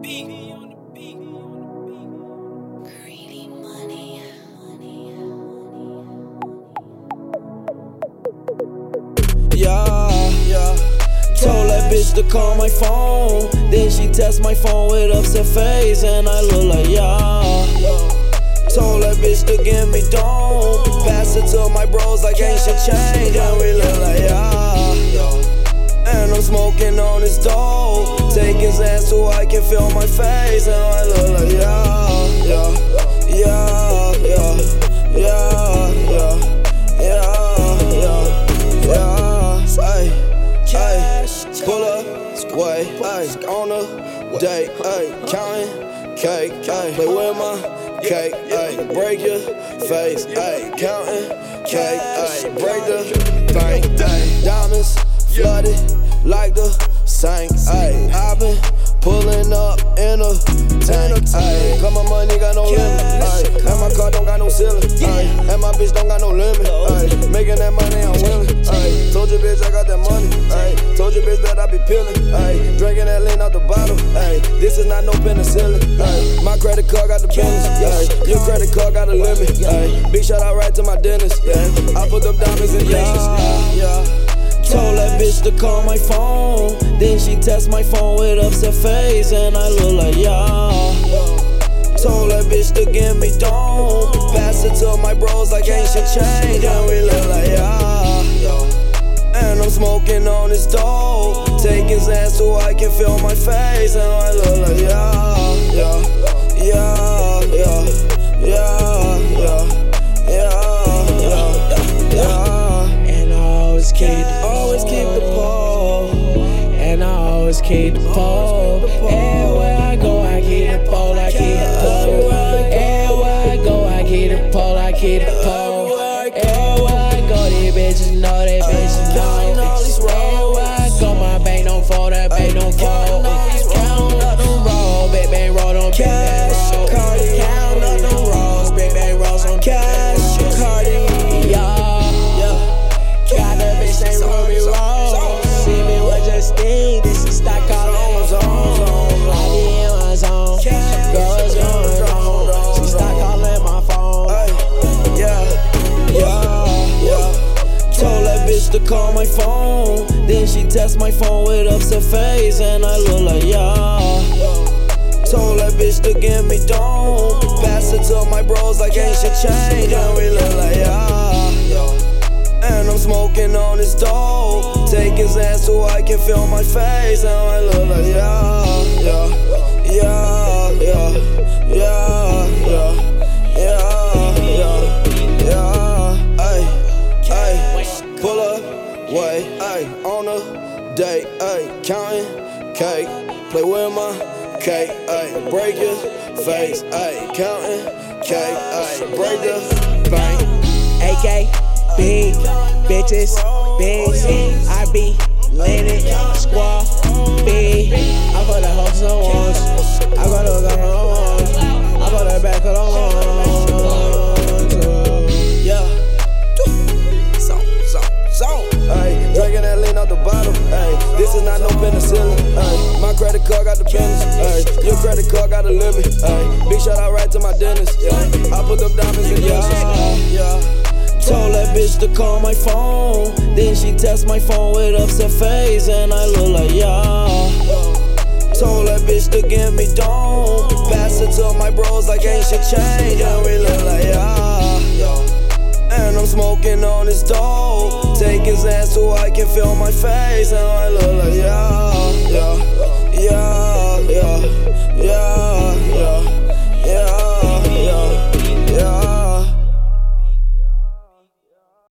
Greedy money. Yeah. Told that bitch to call my phone. Then she text my phone with upset face, and I look like Told that bitch to give me dome. Pass it to my bros like ancient change, and we look like And I'm smoking on his dope. Take his hands so I can feel my face, and I look like Pull up, way, on a date, counting cake, play with my cake, break your face, counting cake, break the bank, diamonds flooded like the sink, I've been pulling up in a tank, got my money, got no limit, and my car don't got no ceiling, and my bitch don't got no limit, making that money I'm willing, told your bitch I got that money, told your bitch that I be peeling, drinking that lean out the bottle, this is not no penicillin, my credit card got the business, your credit card got a limit, big shout out right to my dentist, I put them diamonds in leashes, Told that bitch to call my phone. Then she text my phone with upset face, and I look like Told that bitch to give me dome. Pass it to my bros like ancient change, and we look like And I'm smoking on his dope. Take his hands so I can feel my face, and I look like Keep the pole. Everywhere I go, I keep the pole. Everywhere I go, I keep the pole. Everywhere I go, these bitches know, Everywhere I go, my bank don't fold, that bank don't fold. Count up them rolls, big bang roll on cash. Count up them rolls, big bang rolls on cash. Got that bitch named Ruby Rose. See me with Justine, this is stock all on zone. I be in my zone, girl is going on. She start calling my phone. Told that bitch to call my phone. Then she text my phone with upset face, and I look like Told that bitch to give me dome. Pass it to my bros like ancient change, and we look like And I'm smoking on his dope. Take his hands so I can feel my face, and I look like Pull up, way, on a date, counting cake, play with my cake, break your face, counting cake, break the bank. AK, big bitches, big. I be landing, squad, big. I put the hopes on ones. I got to go on ones. I put the back of the ones. Drinking that lean out the bottle. This is not no penicillin. My credit card got the business. Your credit card got a limit. Big shout out right to my dentist. I put them diamonds in leashes. Told that bitch to call my phone. Then she text my phone with upset face, and I look like Told that bitch to give me dome. Pass it to my bros like ancient change, and we look like And I'm smoking on his dope. Take his hands so I can feel my face, and I look like